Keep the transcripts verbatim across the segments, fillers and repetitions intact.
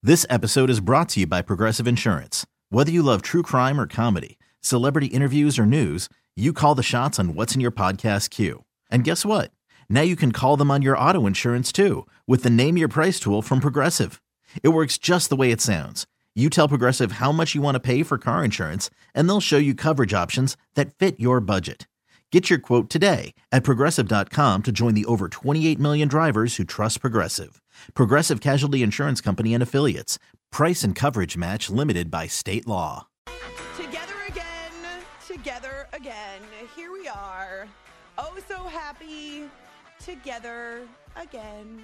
This episode is brought to you by Progressive Insurance. Whether you love true crime or comedy, celebrity interviews or news, you call the shots on what's in your podcast queue. And guess what? Now you can call them on your auto insurance too with the Name Your Price tool from Progressive. It works just the way it sounds. You tell Progressive how much you want to pay for car insurance, and they'll show you coverage options that fit your budget. Get your quote today at Progressive dot com to join the over twenty-eight million drivers who trust Progressive. Progressive Casualty Insurance Company and Affiliates. Price and coverage match limited by state law. Together again, together again. Here we are. Oh, so happy. Together again.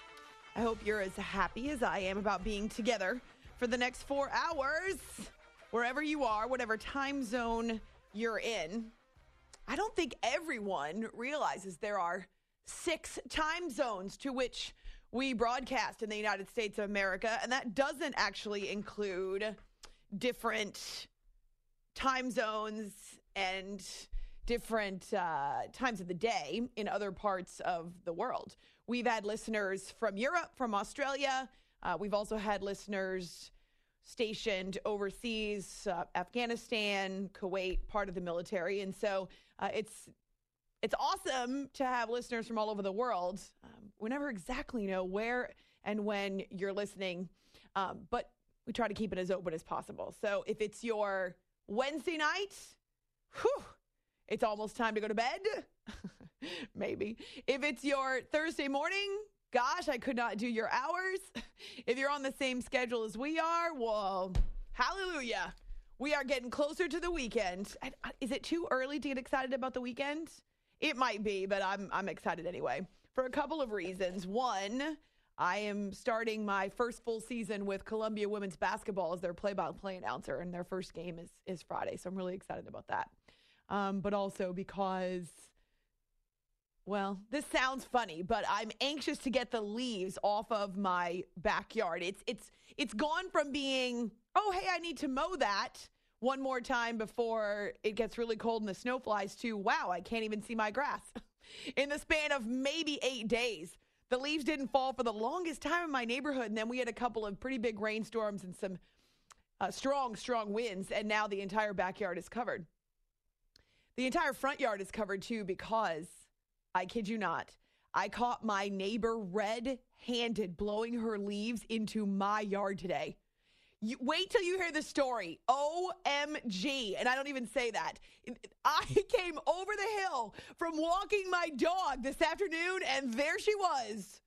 I hope you're as happy as I am about being together for the next four hours. Wherever you are, whatever time zone you're in. I don't think everyone realizes there are six time zones to which we broadcast in the United States of America, and that doesn't actually include different time zones and different uh, times of the day in other parts of the world. We've had listeners from Europe, from Australia. Uh, we've also had listeners stationed overseas, uh, Afghanistan, Kuwait, part of the military. And so uh, it's it's awesome to have listeners from all over the world. Um, we never exactly know where and when you're listening, um, but we try to keep it as open as possible. So if it's your Wednesday night, whew, it's almost time to go to bed. Maybe. If it's your Thursday morning, gosh, I could not do your hours. If you're on the same schedule as we are, well, hallelujah. We are getting closer to the weekend. Is it too early to get excited about the weekend? It might be, but I'm I'm excited anyway for a couple of reasons. One, I am starting my first full season with Columbia Women's Basketball as their play-by-play announcer, and their first game is, is Friday, so I'm really excited about that. Um, but also because, well, this sounds funny, but I'm anxious to get the leaves off of my backyard. It's it's it's gone from being, oh, hey, I need to mow that one more time before it gets really cold and the snow flies, to, wow, I can't even see my grass. In the span of maybe eight days, the leaves didn't fall for the longest time in my neighborhood, and then we had a couple of pretty big rainstorms and some uh, strong, strong winds, and now the entire backyard is covered. The entire front yard is covered, too, because, I kid you not, I caught my neighbor red-handed blowing her leaves into my yard today. You, wait till you hear the story. O M G. And I don't even say that. I came over the hill from walking my dog this afternoon, and there she was.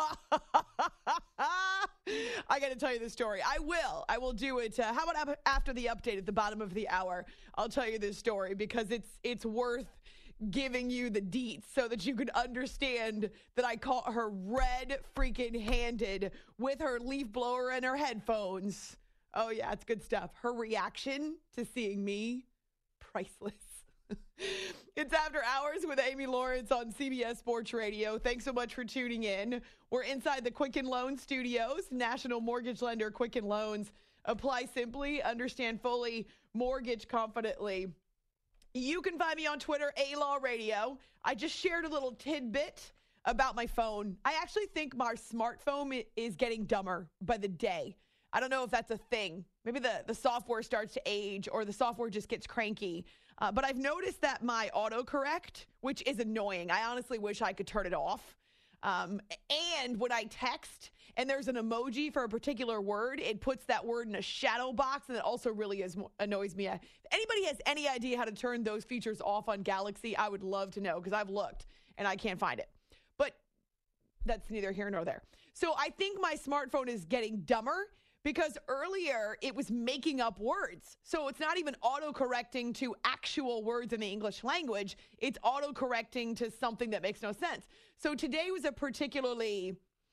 I got to tell you the story. I will. I will do it. Uh, how about after the update at the bottom of the hour? I'll tell you this story because it's it's worth giving you the deets so that you could understand that I caught her red freaking handed with her leaf blower and her headphones. Oh yeah, it's good stuff. Her reaction to seeing me, priceless. It's After Hours with Amy Lawrence on C B S Sports Radio. Thanks so much for tuning in. We're inside the Quicken Loans studios, national mortgage lender Quicken Loans. Apply simply, understand fully, mortgage confidently. You can find me on Twitter, A-Law Radio. I just shared a little tidbit about my phone. I actually think my smartphone is getting dumber by the day. I don't know if that's a thing. Maybe the, the software starts to age or the software just gets cranky. Uh, but I've noticed that my autocorrect, which is annoying. I honestly wish I could turn it off. Um, and when I text and there's an emoji for a particular word, it puts that word in a shadow box, and it also really is, annoys me. If anybody has any idea how to turn those features off on Galaxy, I would love to know, because I've looked and I can't find it. But that's neither here nor there. So I think my smartphone is getting dumber, because earlier it was making up words. So it's not even auto-correcting to actual words in the English language. It's auto-correcting to something that makes no sense. So today was a particularly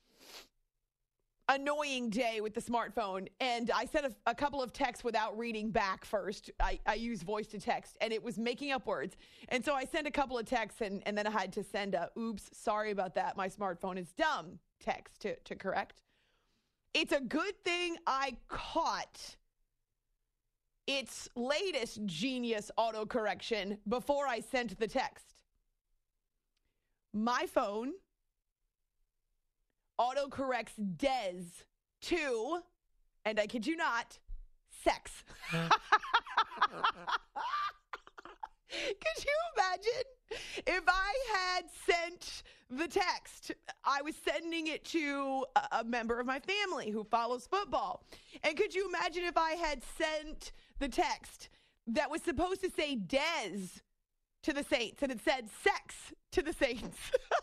annoying day with the smartphone. And I sent a, a couple of texts without reading back first. I, I use voice to text, and it was making up words. And so I sent a couple of texts, and, and then I had to send a, oops, sorry about that, my smartphone is dumb text to, to correct. It's a good thing I caught its latest genius autocorrection before I sent the text. My phone autocorrects Des to and I kid you not, sex. Could you imagine if I had sent the text? I was sending it to a, a member of my family who follows football. And could you imagine if I had sent the text that was supposed to say Dez to the Saints and it said sex to the Saints?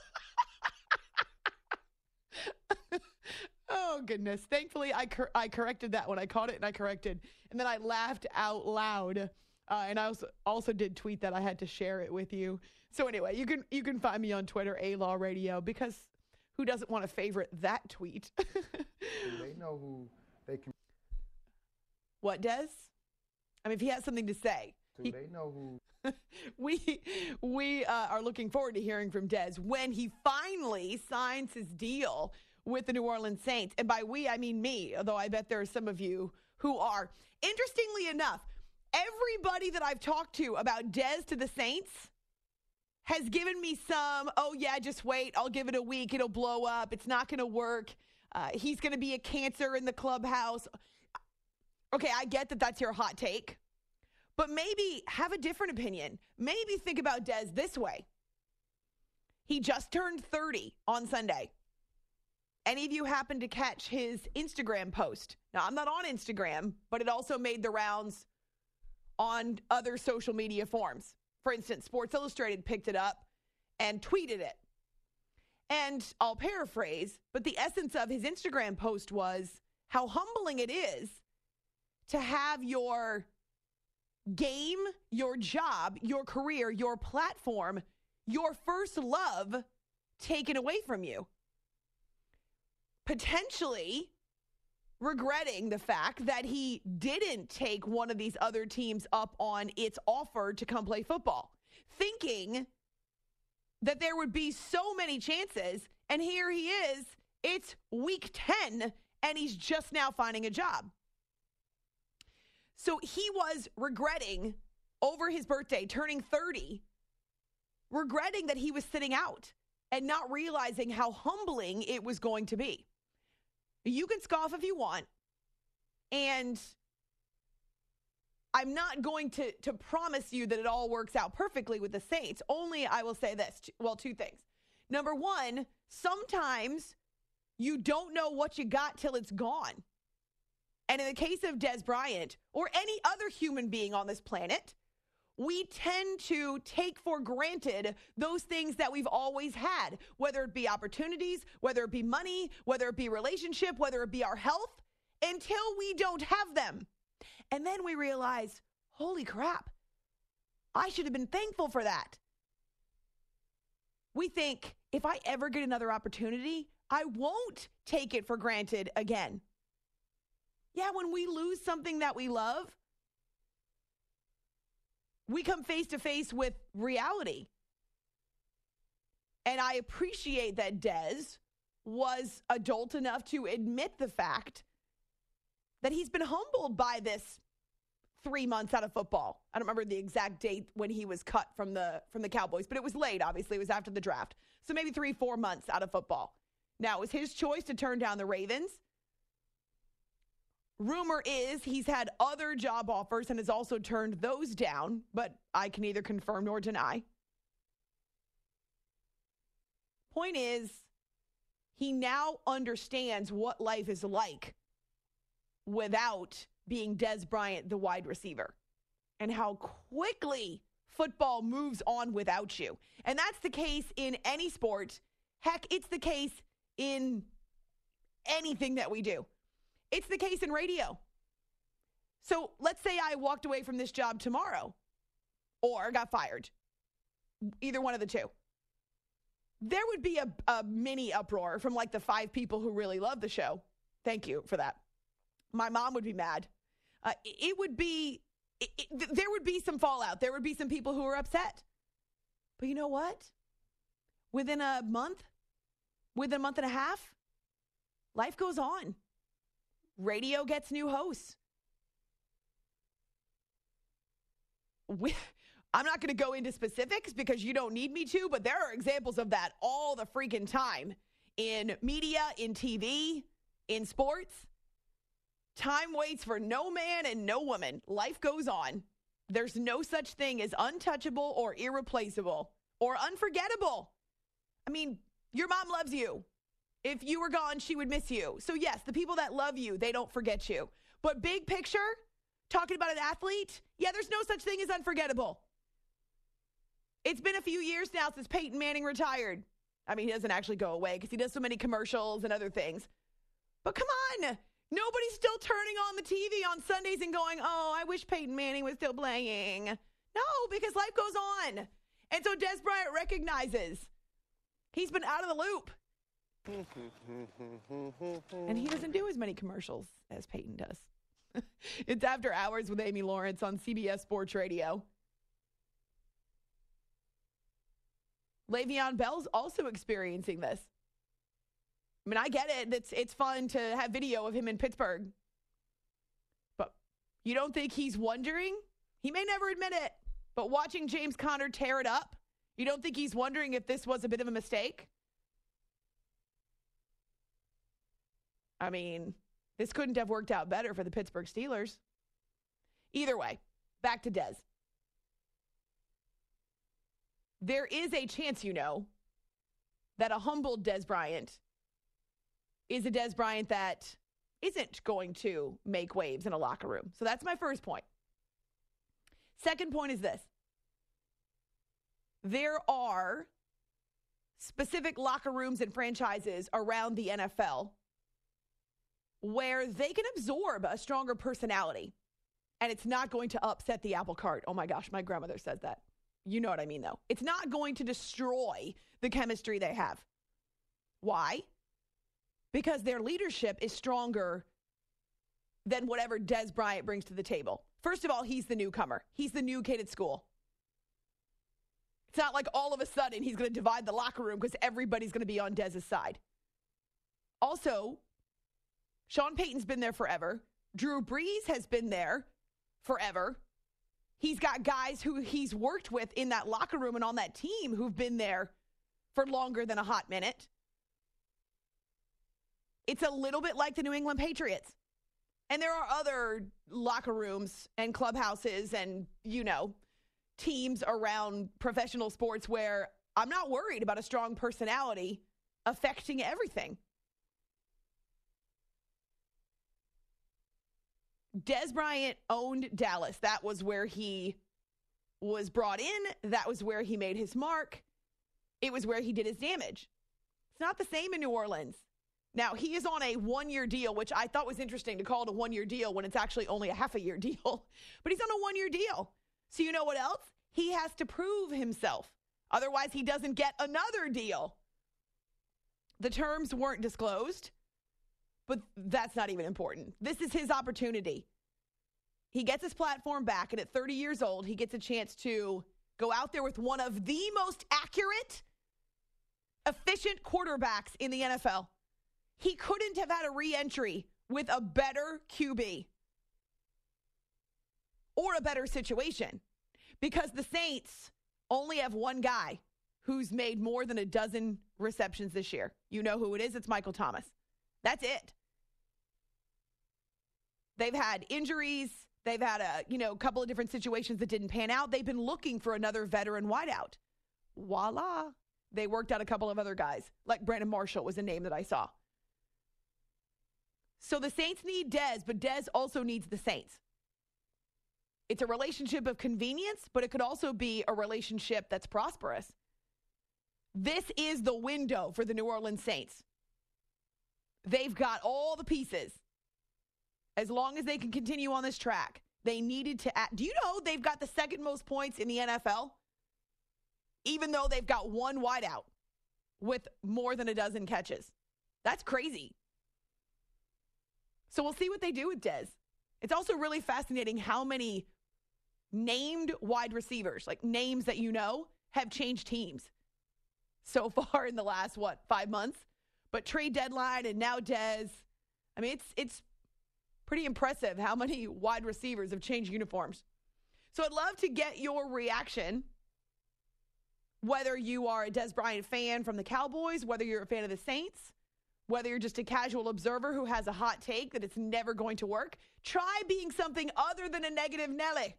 Oh, goodness. Thankfully, I cor- I corrected that when I caught it, and I corrected. And then I laughed out loud. Uh, and I also, also did tweet that. I had to share it with you. So anyway, you can you can find me on Twitter, A-Law Radio, because who doesn't want to favorite that tweet? They know who they can. What, Des? I mean, if he has something to say. Do he, they know who? we we uh, are looking forward to hearing from Des when he finally signs his deal with the New Orleans Saints. And by we, I mean me, although I bet there are some of you who are. Interestingly enough, everybody that I've talked to about Dez to the Saints has given me some, oh, yeah, just wait. I'll give it a week. It'll blow up. It's not going to work. Uh, he's going to be a cancer in the clubhouse. Okay, I get that that's your hot take. But maybe have a different opinion. Maybe think about Dez this way. He just turned thirty on Sunday. Any of you happen to catch his Instagram post? Now, I'm not on Instagram, but it also made the rounds on other social media forms. For instance, Sports Illustrated picked it up and tweeted it. And I'll paraphrase, but the essence of his Instagram post was how humbling it is to have your game, your job, your career, your platform, your first love taken away from you. Potentially regretting the fact that he didn't take one of these other teams up on its offer to come play football, thinking that there would be so many chances, and here he is, it's week ten, and he's just now finding a job. So he was regretting over his birthday, turning thirty, regretting that he was sitting out and not realizing how humbling it was going to be. You can scoff if you want, and I'm not going to, to promise you that it all works out perfectly with the Saints. Only I will say this, well, two things. Number one, sometimes you don't know what you got till it's gone. And in the case of Dez Bryant, or any other human being on this planet, we tend to take for granted those things that we've always had, whether it be opportunities, whether it be money, whether it be relationship, whether it be our health, until we don't have them. And then we realize, holy crap, I should have been thankful for that. We think, if I ever get another opportunity, I won't take it for granted again. Yeah, when we lose something that we love, we come face to face with reality. And I appreciate that Dez was adult enough to admit the fact that he's been humbled by this three months out of football. I don't remember the exact date when he was cut from the from the Cowboys, but it was late, obviously. It was after the draft. So maybe three, four months out of football. Now, it was his choice to turn down the Ravens. Rumor is he's had other job offers and has also turned those down, but I can neither confirm nor deny. Point is, he now understands what life is like without being Dez Bryant, the wide receiver, and how quickly football moves on without you. And that's the case in any sport. Heck, it's the case in anything that we do. It's the case in radio. So let's say I walked away from this job tomorrow or got fired. Either one of the two. There would be a, a mini uproar from like the five people who really love the show. Thank you for that. My mom would be mad. Uh, it would be, it, it, there would be some fallout. There would be some people who are upset. But you know what? Within a month, within a month and a half, life goes on. Radio gets new hosts. We, I'm not going to go into specifics because you don't need me to, but there are examples of that all the freaking time in media, in T V, in sports. Time waits for no man and no woman. Life goes on. There's no such thing as untouchable or irreplaceable or unforgettable. I mean, your mom loves you. If you were gone, she would miss you. So yes, the people that love you, they don't forget you. But big picture, talking about an athlete, yeah, there's no such thing as unforgettable. It's been a few years now since Peyton Manning retired. I mean, he doesn't actually go away because he does so many commercials and other things. But come on, nobody's still turning on the T V on Sundays and going, oh, I wish Peyton Manning was still playing. No, because life goes on. And so Dez Bryant recognizes he's been out of the loop. And he doesn't do as many commercials as Peyton does. It's After Hours with Amy Lawrence on C B S Sports Radio. Le'Veon Bell's also experiencing this. I mean, I get it. It's, it's fun to have video of him in Pittsburgh. But you don't think he's wondering? He may never admit it. But watching James Conner tear it up, you don't think he's wondering if this was a bit of a mistake? I mean, this couldn't have worked out better for the Pittsburgh Steelers. Either way, back to Dez. There is a chance, you know, that a humbled Dez Bryant is a Dez Bryant that isn't going to make waves in a locker room. So that's my first point. Second point is this. There are specific locker rooms and franchises around the N F L where they can absorb a stronger personality, and it's not going to upset the apple cart. Oh my gosh, my grandmother says that. You know what I mean, though. It's not going to destroy the chemistry they have. Why? Because their leadership is stronger than whatever Dez Bryant brings to the table. First of all, he's the newcomer. He's the new kid at school. It's not like all of a sudden he's going to divide the locker room because everybody's going to be on Dez's side. Also, Sean Payton's been there forever. Drew Brees has been there forever. He's got guys who he's worked with in that locker room and on that team who've been there for longer than a hot minute. It's a little bit like the New England Patriots. And there are other locker rooms and clubhouses and, you know, teams around professional sports where I'm not worried about a strong personality affecting everything. Dez Bryant owned Dallas. That was where he was brought in. That was where he made his mark. It was where he did his damage. It's not the same in New Orleans. Now, he is on a one-year deal, which I thought was interesting to call it a one-year deal when it's actually only a half-a-year deal. But he's on a one-year deal. So you know what else? He has to prove himself. Otherwise, he doesn't get another deal. The terms weren't disclosed. But that's not even important. This is his opportunity. He gets his platform back, and at thirty years old, he gets a chance to go out there with one of the most accurate, efficient quarterbacks in the N F L. He couldn't have had a re-entry with a better Q B or a better situation because the Saints only have one guy who's made more than a dozen receptions this year. You know who it is? It's Michael Thomas. That's it. They've had injuries. They've had a, you know, couple of different situations that didn't pan out. They've been looking for another veteran wideout. Voila. They worked out a couple of other guys, like Brandon Marshall was a name that I saw. So the Saints need Dez, but Dez also needs the Saints. It's a relationship of convenience, but it could also be a relationship that's prosperous. This is the window for the New Orleans Saints. They've got all the pieces. As long as they can continue on this track, they needed to add. Do you know they've got the second most points in the N F L? Even though they've got one wideout with more than a dozen catches. That's crazy. So we'll see what they do with Dez. It's also really fascinating how many named wide receivers, like names that you know, have changed teams so far in the last, what, five months? But trade deadline and now Dez. I mean, it's it's pretty impressive how many wide receivers have changed uniforms. So I'd love to get your reaction, whether you are a Dez Bryant fan from the Cowboys, whether you're a fan of the Saints, Whether you're just a casual observer who has a hot take that it's never going to work, try being something other than a negative Nelly.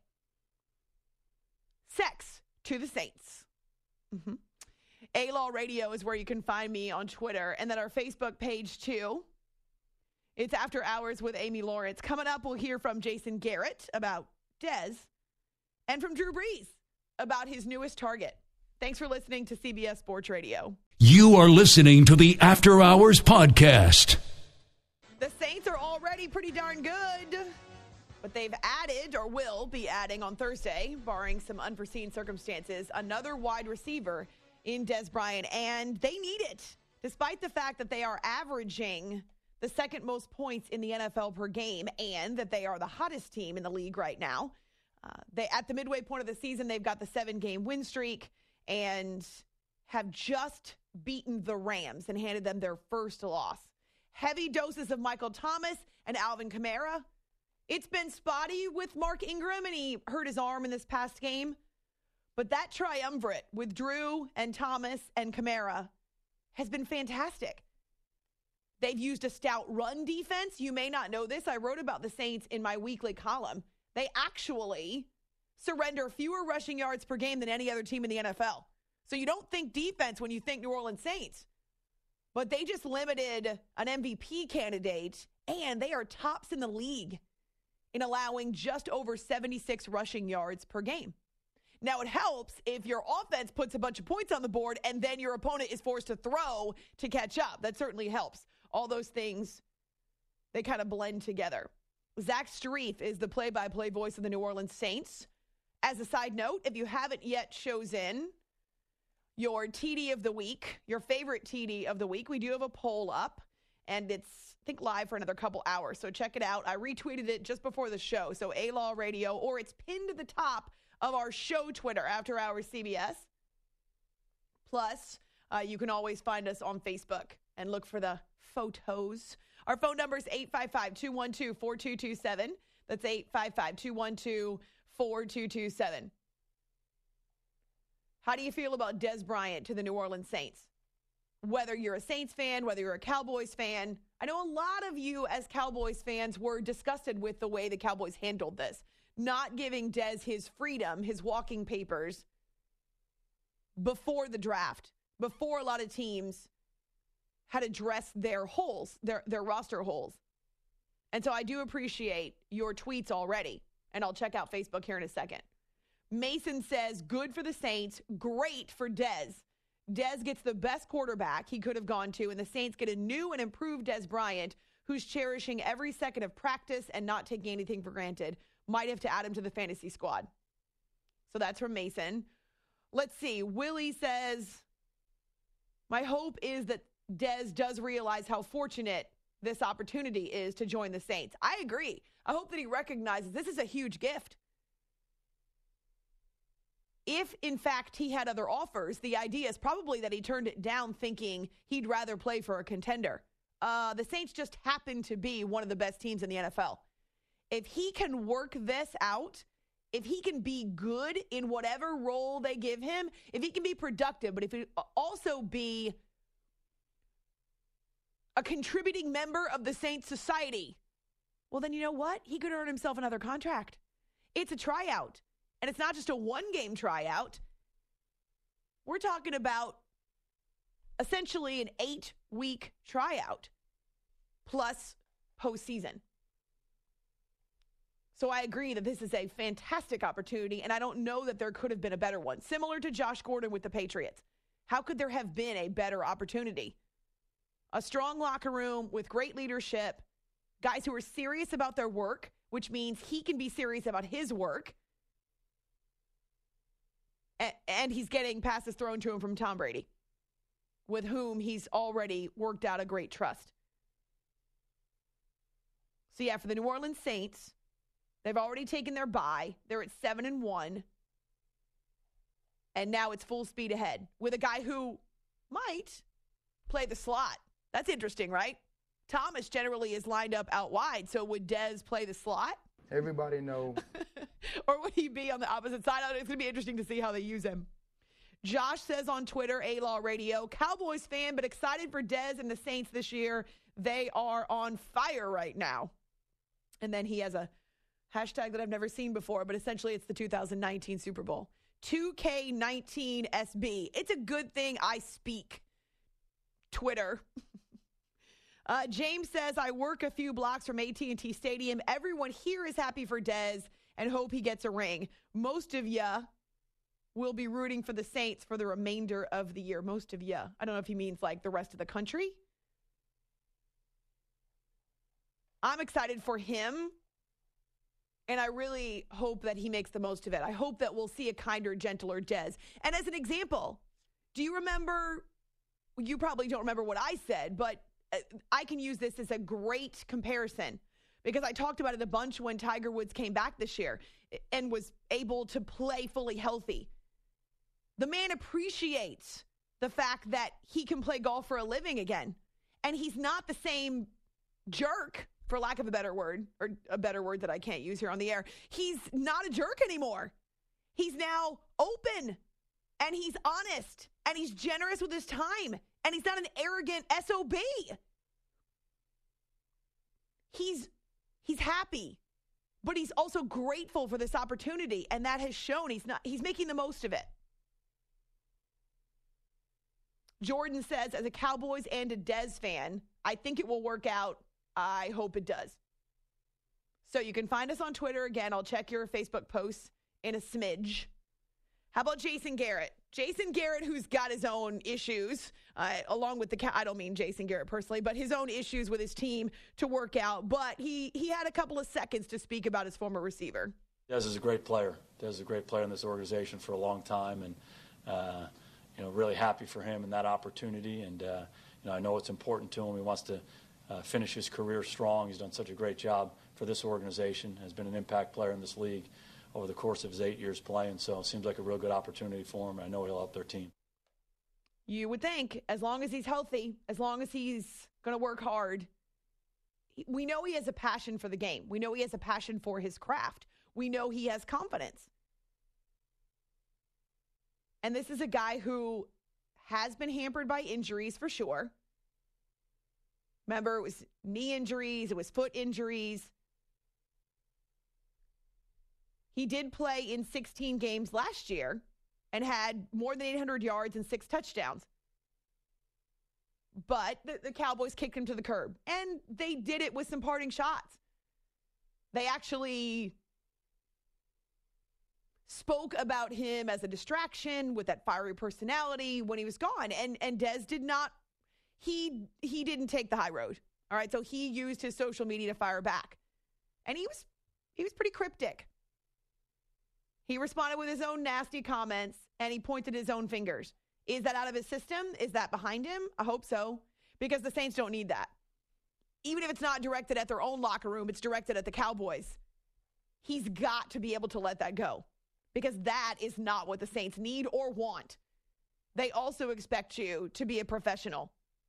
Sex to the Saints. Mm-hmm. A-Law Radio is where you can find me on Twitter, and then our Facebook page too. It's After Hours with Amy Lawrence. Coming up, we'll hear from Jason Garrett about Dez and from Drew Brees about his newest target. Thanks for listening to C B S Sports Radio. You are listening to the After Hours Podcast. The Saints are already pretty darn good, but they've added or will be adding on Thursday, barring some unforeseen circumstances, another wide receiver in Dez Bryant, and they need it, despite the fact that they are averaging the second most points in the N F L per game and that they are the hottest team in the league right now. Uh, they at the midway point of the season, they've got the seven-game win streak and have just beaten the Rams and handed them their first loss. Heavy doses of Michael Thomas and Alvin Kamara. It's been spotty with Mark Ingram, and he hurt his arm in this past game. But that triumvirate with Drew and Thomas and Kamara has been fantastic. They've used a stout run defense. You may not know this. I wrote about the Saints in my weekly column. They actually surrender fewer rushing yards per game than any other team in the N F L. So you don't think defense when you think New Orleans Saints. But they just limited an M V P candidate, and they are tops in the league in allowing just over seventy-six rushing yards per game. Now, it helps if your offense puts a bunch of points on the board and then your opponent is forced to throw to catch up. That certainly helps. All those things, they kind of blend together. Zach Strief is the play-by-play voice of the New Orleans Saints. As a side note, if you haven't yet chosen your T D of the week, your favorite T D of the week, we do have a poll up, and it's, I think, live for another couple hours. So check it out. I retweeted it just before the show. So A-Law Radio, or it's pinned to the top of our show Twitter, After Hours C B S. Plus, uh, you can always find us on Facebook and look for the photos. Our phone number is eight five five, two one two, four two two seven. That's eight five five, two one two, four two two seven. How do you feel about Dez Bryant to the New Orleans Saints? Whether you're a Saints fan, whether you're a Cowboys fan, I know a lot of you as Cowboys fans were disgusted with the way the Cowboys handled this. Not giving Dez his freedom, his walking papers, before the draft, before a lot of teams had addressed their holes, their, their roster holes. And so I do appreciate your tweets already, and I'll check out Facebook here in a second. Mason says, good for the Saints, great for Dez. Dez gets the best quarterback he could have gone to, and the Saints get a new and improved Dez Bryant, who's cherishing every second of practice and not taking anything for granted. Might have to add him to the fantasy squad. So that's from Mason. Let's see. Willie says, my hope is that Dez does realize how fortunate this opportunity is to join the Saints. I agree. I hope that he recognizes this is a huge gift. If, in fact, he had other offers, the idea is probably that he turned it down thinking he'd rather play for a contender. Uh, the Saints just happen to be one of the best teams in the N F L. If he can work this out, if he can be good in whatever role they give him, if he can be productive, but if he also be a contributing member of the Saints society, well, then you know what? He could earn himself another contract. It's a tryout. And it's not just a one-game tryout. We're talking about essentially an eight-week tryout plus postseason. So I agree that this is a fantastic opportunity, and I don't know that there could have been a better one. Similar to Josh Gordon with the Patriots. How could there have been a better opportunity? A strong locker room with great leadership, guys who are serious about their work, which means he can be serious about his work. And he's getting passes thrown to him from Tom Brady, with whom he's already worked out a great trust. So, yeah, for the New Orleans Saints, they've already taken their bye. They're at seven and one. And now it's full speed ahead with a guy who might play the slot. That's interesting, right? Thomas generally is lined up out wide. So would Dez play the slot? Everybody know. Or would he be on the opposite side? It's going to be interesting to see how they use him. Josh says on Twitter, A-Law Radio, Cowboys fan, but excited for Dez and the Saints this year. They are on fire right now. And then he has a hashtag that I've never seen before, but essentially it's the two thousand nineteen Super Bowl. two K nineteen S B. It's a good thing I speak Twitter. uh, James says, I work a few blocks from A T and T Stadium. Everyone here is happy for Dez and hope he gets a ring. Most of ya will be rooting for the Saints for the remainder of the year. Most of ya. I don't know if he means like the rest of the country. I'm excited for him, and I really hope that he makes the most of it. I hope that we'll see a kinder, gentler Dez. And as an example, do you remember, you probably don't remember what I said, but I can use this as a great comparison because I talked about it a bunch when Tiger Woods came back this year and was able to play fully healthy. The man appreciates the fact that he can play golf for a living again. And he's not the same jerk, for lack of a better word, or a better word that I can't use here on the air. He's not a jerk anymore. He's now open, and he's honest, and he's generous with his time, and he's not an arrogant S O B. He's, he's happy, but he's also grateful for this opportunity, and that has shown he's not, he's making the most of it. Jordan says, as a Cowboys and a Dez fan, I think it will work out. I hope it does. So you can find us on Twitter. Again, I'll check your Facebook posts in a smidge. How about Jason Garrett? Jason Garrett, who's got his own issues, uh, along with the, I don't mean Jason Garrett personally, but his own issues with his team to work out. But he, he had a couple of seconds to speak about his former receiver. Dez is a great player. Dez is a great player in this organization for a long time. And, uh, you know, really happy for him and that opportunity. And, uh, you know, I know it's important to him. He wants to uh, finish his career strong. He's done such a great job for this organization, has been an impact player in this league over the course of his eight years playing. So it seems like a real good opportunity for him. I know he'll help their team. You would think, as long as he's healthy, as long as he's going to work hard. We know he has a passion for the game. We know he has a passion for his craft. We know he has confidence. And this is a guy who has been hampered by injuries for sure. Remember, it was knee injuries, it was foot injuries. He did play in sixteen games last year and had more than eight hundred yards and six touchdowns. But the, the Cowboys kicked him to the curb. And they did it with some parting shots. They actually spoke about him as a distraction with that fiery personality when he was gone. And and Dez did not, he he didn't take the high road. All right, so he used his social media to fire back. And he was he was pretty cryptic. He responded with his own nasty comments, and he pointed his own fingers. Is that out of his system? Is that behind him? I hope so, because the Saints don't need that. Even if it's not directed at their own locker room, it's directed at the Cowboys. He's got to be able to let that go, because that is not what the Saints need or want. They also expect you to be a professional.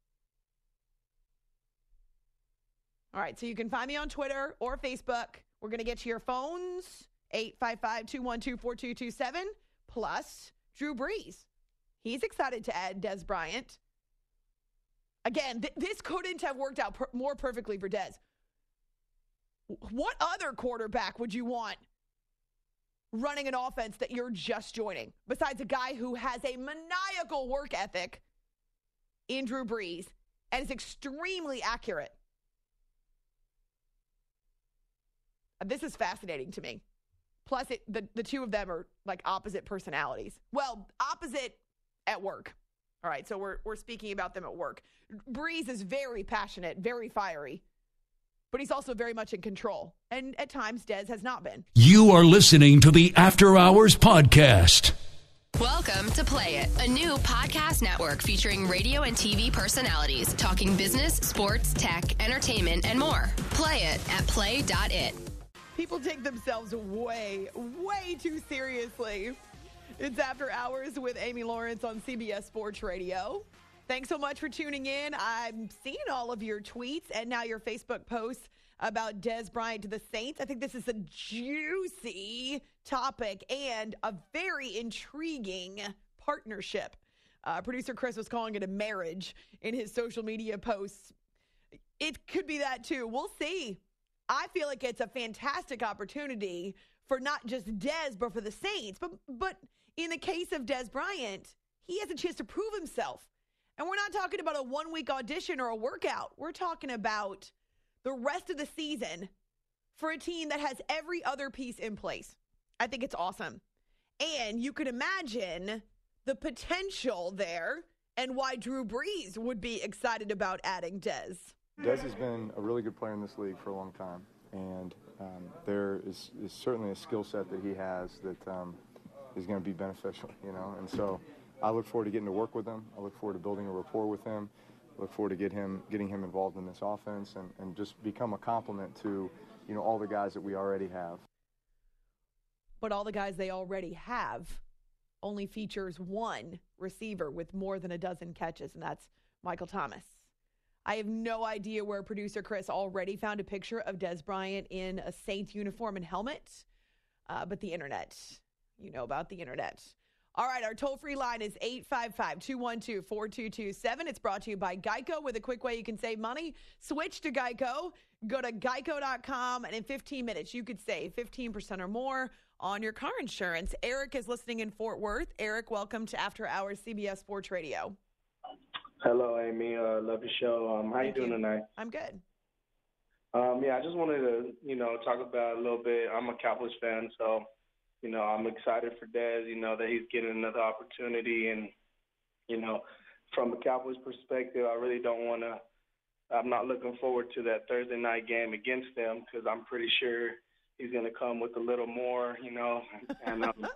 All right, so you can find me on Twitter or Facebook. We're going to get to your phones, eight five five, two one two, four two two seven, plus Drew Brees. He's excited to add Dez Bryant. Again, th- this couldn't have worked out per- more perfectly for Dez. What other quarterback would you want running an offense that you're just joining, besides a guy who has a maniacal work ethic in Drew Brees and is extremely accurate? This is fascinating to me. Plus, it, the, the two of them are like opposite personalities. Well, opposite at work. All right, so we're we're speaking about them at work. Brees is very passionate, very fiery, but he's also very much in control. And at times, Dez has not been. You are listening to the After Hours Podcast. Welcome to Play It, a new podcast network featuring radio and T V personalities talking business, sports, tech, entertainment, and more. Play it at play dot it. People take themselves way, way too seriously. It's After Hours with Amy Lawrence on C B S Sports Radio. Thanks so much for tuning in. I'm seeing all of your tweets and now your Facebook posts about Dez Bryant to the Saints. I think this is a juicy topic and a very intriguing partnership. Uh, producer Chris was calling it a marriage in his social media posts. It could be that too. We'll see. I feel like it's a fantastic opportunity for not just Dez, but for the Saints. But but in the case of Dez Bryant, he has a chance to prove himself. And we're not talking about a one-week audition or a workout. We're talking about the rest of the season for a team that has every other piece in place. I think it's awesome. And you could imagine the potential there and why Drew Brees would be excited about adding Dez. Dez has been a really good player in this league for a long time, and um, there is, is certainly a skill set that he has that um, is going to be beneficial, you know. And so I look forward to getting to work with him. I look forward to building a rapport with him. I look forward to get him, getting him involved in this offense and, and just become a complement to, you know, all the guys that we already have. But all the guys they already have only features one receiver with more than a dozen catches, and that's Michael Thomas. I have no idea where producer Chris already found a picture of Dez Bryant in a Saints uniform and helmet, uh, but the internet, you know about the internet. All right, our toll-free line is eight five five, two one two, four two two seven. It's brought to you by Geico with a quick way you can save money. Switch to Geico. Go to geico dot com, and in fifteen minutes, you could save fifteen percent or more on your car insurance. Eric is listening in Fort Worth. Eric, welcome to After Hours C B S Sports Radio. Hello, Amy. Uh, love the show. Um, how Thank you doing you. tonight? I'm good. Um, yeah, I just wanted to, you know, talk about a little bit. I'm a Cowboys fan, so, you know, I'm excited for Dez, you know, that he's getting another opportunity. And, you know, from a Cowboys perspective, I really don't want to – I'm not looking forward to that Thursday night game against them because I'm pretty sure he's going to come with a little more, you know. And um,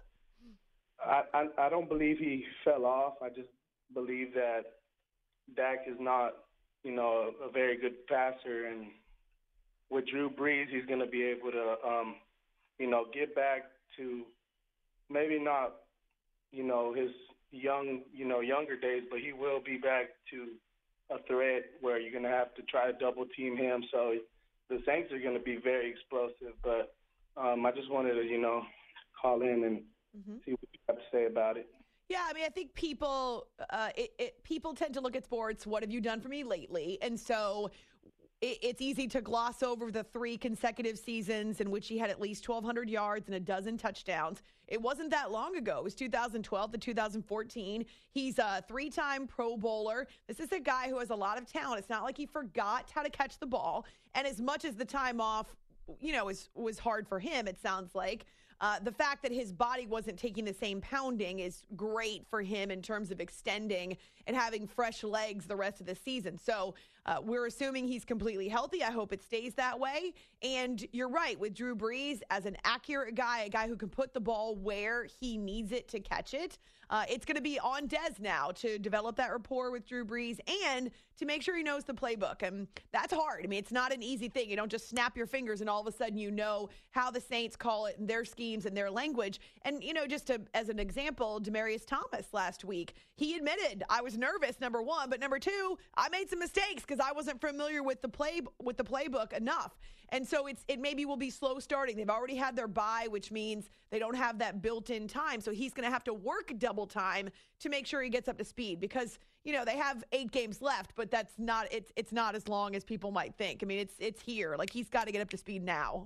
I, I, I don't believe he fell off. I just believe that Dak is not, you know, a very good passer. And with Drew Brees, he's going to be able to, um, you know, get back to maybe not, you know, his young, you know, younger days, but he will be back to a threat where you're going to have to try to double team him. So the Saints are going to be very explosive. But um, I just wanted to, you know, call in and mm-hmm. see what you have to say about it. Yeah, I mean, I think people uh, it, it, people tend to look at sports, what have you done for me lately? And so it, it's easy to gloss over the three consecutive seasons in which he had at least twelve hundred yards and a dozen touchdowns. It wasn't that long ago. It was two thousand twelve to two thousand fourteen. He's a three-time Pro Bowler. This is a guy who has a lot of talent. It's not like he forgot how to catch the ball. And as much as the time off, you know, was, was hard for him, it sounds like, Uh, the fact that his body wasn't taking the same pounding is great for him in terms of extending and having fresh legs the rest of the season. So uh, we're assuming he's completely healthy. I hope it stays that way. And you're right, with Drew Brees as an accurate guy, a guy who can put the ball where he needs it to catch it, uh, it's going to be on Dez now to develop that rapport with Drew Brees and to make sure he knows the playbook. And that's hard. I mean, it's not an easy thing. You don't just snap your fingers and all of a sudden you know how the Saints call it and their schemes and their language. And, you know, just to, as an example, Demaryius Thomas last week, he admitted I was nervous, number one, but number two, I made some mistakes because I wasn't familiar with the play with the playbook enough. And so it's it maybe will be slow starting. They've already had their bye, which means they don't have that built-in time. So he's going to have to work double time to make sure he gets up to speed because, you know, they have eight games left, but that's not it's it's not as long as people might think. I mean, it's it's here. Like, he's got to get up to speed now.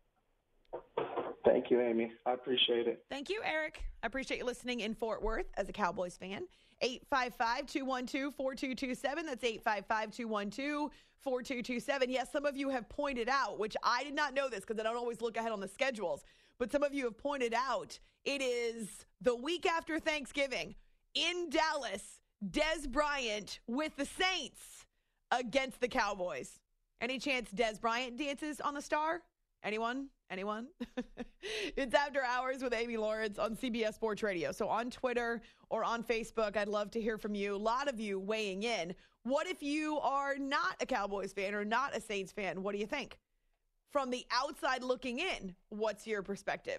Thank you, Amy. I appreciate it. Thank you, Eric. I appreciate you listening in Fort Worth as a Cowboys fan. eight five five, two one two, four two two seven. That's eight five five, two one two, four two two seven. Yes, some of you have pointed out, which I did not know this because I don't always look ahead on the schedules, but some of you have pointed out it is the week after Thanksgiving in Dallas, Dez Bryant with the Saints against the Cowboys. Any chance Dez Bryant dances on the star? Anyone? Anyone? It's After Hours with Amy Lawrence on C B S Sports Radio. So on Twitter or on Facebook, I'd love to hear from you. A lot of you weighing in. What if you are not a Cowboys fan or not a Saints fan? What do you think? From the outside looking in, what's your perspective?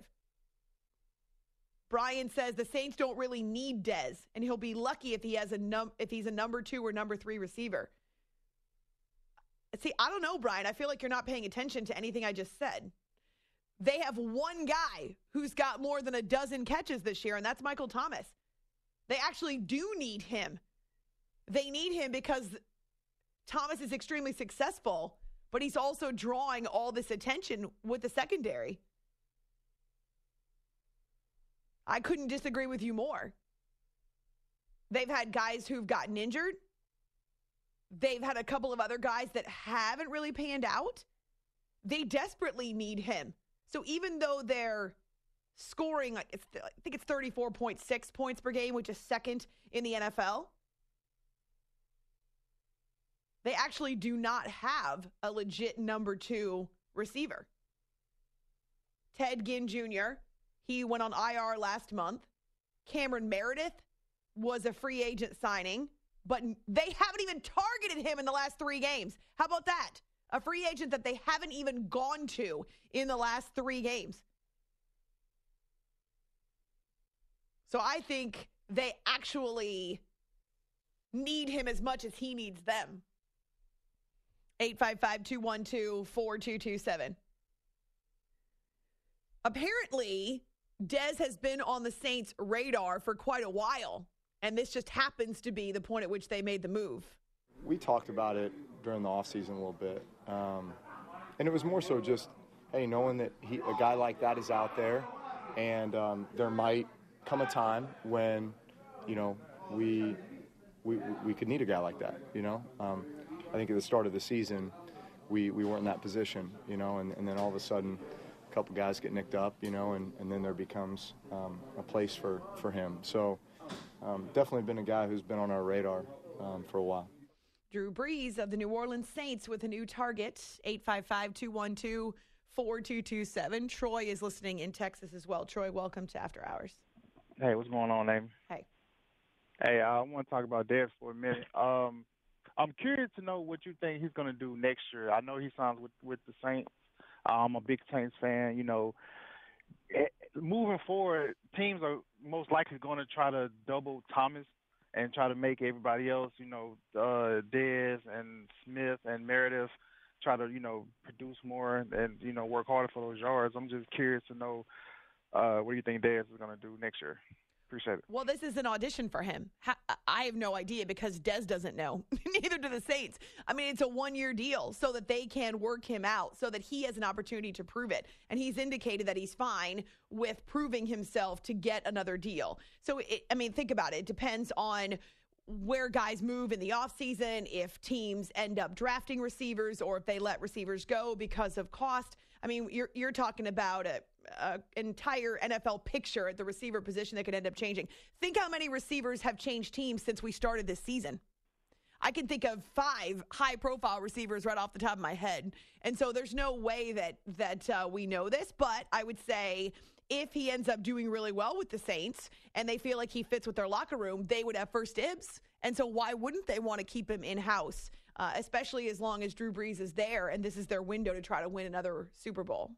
Brian says the Saints don't really need Dez, and he'll be lucky if he has a num if he's a number two or number three receiver. See, I don't know, Brian. I feel like you're not paying attention to anything I just said. They have one guy who's got more than a dozen catches this year, and that's Michael Thomas. They actually do need him. They need him because Thomas is extremely successful, but he's also drawing all this attention with the secondary. I couldn't disagree with you more. They've had guys who've gotten injured. They've had a couple of other guys that haven't really panned out. They desperately need him. So even though they're scoring, like it's, I think it's thirty-four point six points per game, which is second in the N F L, they actually do not have a legit number two receiver. Ted Ginn Junior, he went on I R last month. Cameron Meredith was a free agent signing, but they haven't even targeted him in the last three games. How about that? A free agent that they haven't even gone to in the last three games. So I think they actually need him as much as he needs them. eight five five, two one two, four two two seven. Apparently, Dez has been on the Saints' radar for quite a while, and this just happens to be the point at which they made the move. We talked about it during the offseason a little bit, um, and it was more so just, hey, knowing that he, a guy like that is out there, and um, there might come a time when, you know, we we we could need a guy like that, you know. Um, I think at the start of the season, we, we weren't in that position, you know, and, and then all of a sudden a couple guys get nicked up, you know, and, and then there becomes um, a place for, for him. So um, definitely been a guy who's been on our radar um, for a while. Drew Brees of the New Orleans Saints with a new target, eight five five, two one two, four two two seven. Troy is listening in Texas as well. Troy, welcome to After Hours. Hey, what's going on, Amy? Hey. Hey, I want to talk about Dez for a minute. Um, I'm curious to know what you think he's going to do next year. I know he signs with, with the Saints. I'm a big Saints fan. You know, moving forward, teams are most likely going to try to double Thomas and try to make everybody else, you know, uh, Dez and Smith and Meredith try to, you know, produce more and, you know, work harder for those yards. I'm just curious to know uh, what do you think Dez is going to do next year. Appreciate it. Well, this is an audition for him. I have no idea because Dez doesn't know. Neither do the Saints. I mean, it's a one-year deal so that they can work him out, so that he has an opportunity to prove it. And he's indicated that he's fine with proving himself to get another deal. So, it, I mean, think about it. It depends on where guys move in the offseason, if teams end up drafting receivers or if they let receivers go because of cost. I mean, you're you're talking about a, a entire N F L picture at the receiver position that could end up changing. Think how many receivers have changed teams since we started this season. I can think of five high-profile receivers right off the top of my head. And so there's no way that, that uh, we know this, but I would say if he ends up doing really well with the Saints and they feel like he fits with their locker room, they would have first dibs. And so why wouldn't they want to keep him in-house, uh, especially as long as Drew Brees is there and this is their window to try to win another Super Bowl?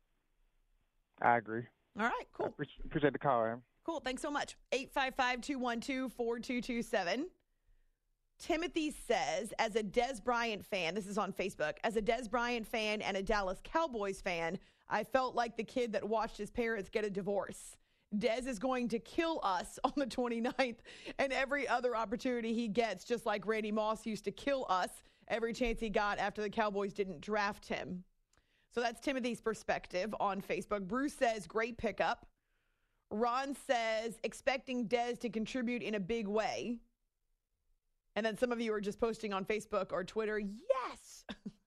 I agree. All right, cool. I appreciate the call, Em. Cool, thanks so much. eight five five, two one two, four two two seven. Timothy says, as a Dez Bryant fan, this is on Facebook, as a Dez Bryant fan and a Dallas Cowboys fan, I felt like the kid that watched his parents get a divorce. Dez is going to kill us on the twenty-ninth and every other opportunity he gets, just like Randy Moss used to kill us every chance he got after the Cowboys didn't draft him. So that's Timothy's perspective on Facebook. Bruce says, great pickup. Ron says, expecting Dez to contribute in a big way. And then some of you are just posting on Facebook or Twitter, yes.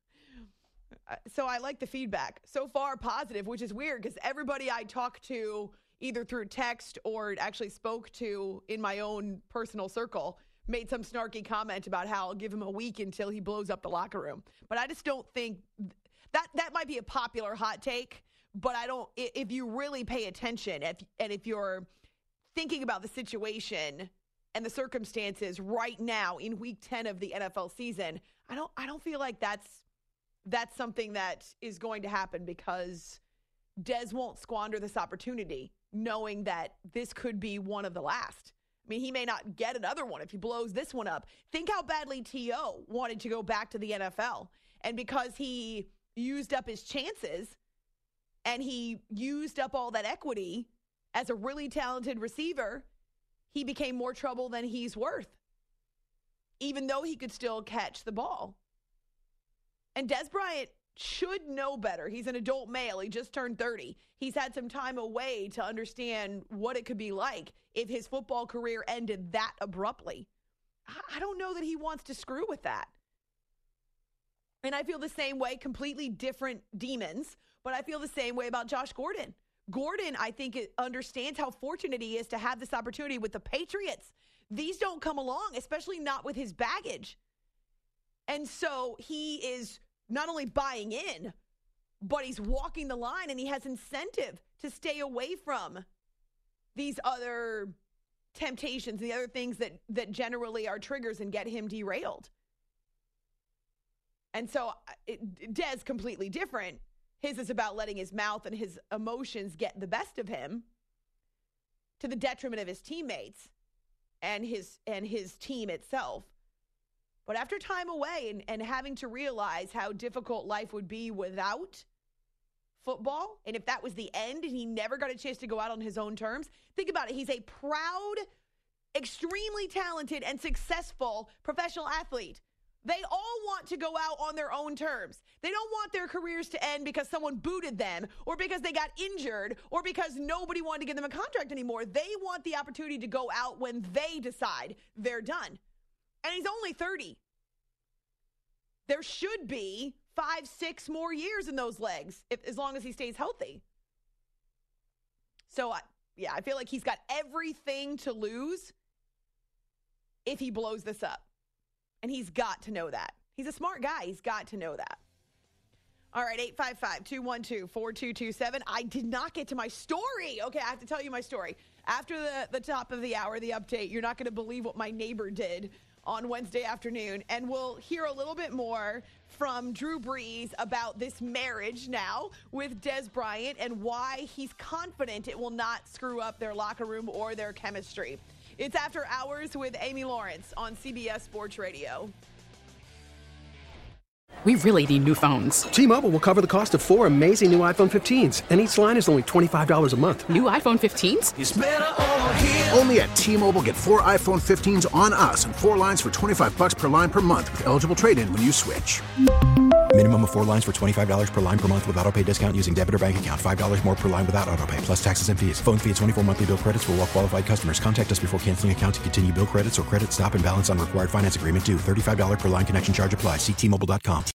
So I like the feedback. So far, positive, which is weird because everybody I talk to, either through text or actually spoke to in my own personal circle, made some snarky comment about how I'll give him a week until he blows up the locker room. But I just don't think that that might be a popular hot take. But I don't, if you really pay attention if, and if you're thinking about the situation and the circumstances right now in week ten of the N F L season, I don't, I don't feel like that's, that's something that is going to happen because Dez won't squander this opportunity knowing that this could be one of the last. I mean, he may not get another one if he blows this one up. Think how badly T O wanted to go back to the N F L. And because he used up his chances and he used up all that equity as a really talented receiver, he became more trouble than he's worth, even though he could still catch the ball. And Dez Bryant should know better. He's an adult male. He just turned thirty. He's had some time away to understand what it could be like if his football career ended that abruptly. I don't know that he wants to screw with that. And I feel the same way, completely different demons, but I feel the same way about Josh Gordon. Gordon, I think, it understands how fortunate he is to have this opportunity with the Patriots. These don't come along, especially not with his baggage. And so he is not only buying in, but he's walking the line, and he has incentive to stay away from these other temptations, the other things that, that generally are triggers and get him derailed. And so it, Dez completely different. His is about letting his mouth and his emotions get the best of him to the detriment of his teammates and his and his team itself. But after time away and, and having to realize how difficult life would be without football, and if that was the end and he never got a chance to go out on his own terms, think about it. He's a proud, extremely talented, and successful professional athlete. They all want to go out on their own terms. They don't want their careers to end because someone booted them or because they got injured or because nobody wanted to give them a contract anymore. They want the opportunity to go out when they decide they're done. And he's only thirty. There should be five, six more years in those legs, if, as long as he stays healthy. So, uh, yeah, I feel like he's got everything to lose if he blows this up. And he's got to know that. He's a smart guy. He's got to know that. All right, eight five five, two one two, four two two seven. I did not get to my story. Okay, I have to tell you my story. After the, the top of the hour, the update, you're not going to believe what my neighbor did on Wednesday afternoon. And we'll hear a little bit more from Drew Brees about this marriage now with Dez Bryant and why he's confident it will not screw up their locker room or their chemistry. It's After Hours with Amy Lawrence on C B S Sports Radio. We really need new phones. T-Mobile will cover the cost of four amazing new iPhone fifteens, and each line is only twenty-five dollars a month. New iPhone fifteens? It's better over here. Only at T-Mobile, get four iPhone fifteens on us and four lines for twenty-five dollars per line per month with eligible trade-in when you switch. Minimum of four lines for twenty-five dollars per line per month with autopay discount using debit or bank account. five dollars more per line without autopay, plus taxes and fees. Phone fee at twenty-four monthly bill credits for well-qualified customers. Contact us before canceling account to continue bill credits or credit stop and balance on required finance agreement due. thirty-five dollars per line connection charge applies. See T Mobile dot com.